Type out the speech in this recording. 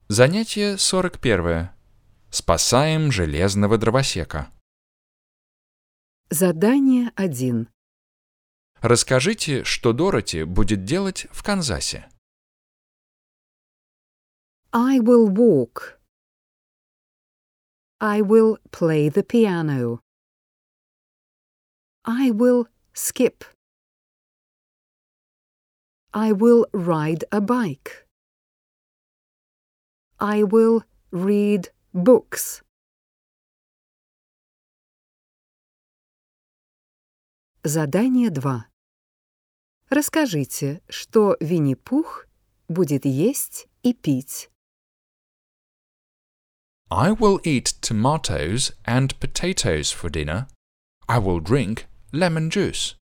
Занятие 41. Спасаем железного дровосека. Задание 1. Расскажите, что Дороти будет делать в Канзасе. I will walk. I will play the piano. I will skip. I will ride a bike. I will read books. Задание 2. Расскажите, что Винни-Пух будет есть и пить. I will eat tomatoes and potatoes for dinner. I will drink lemon juice.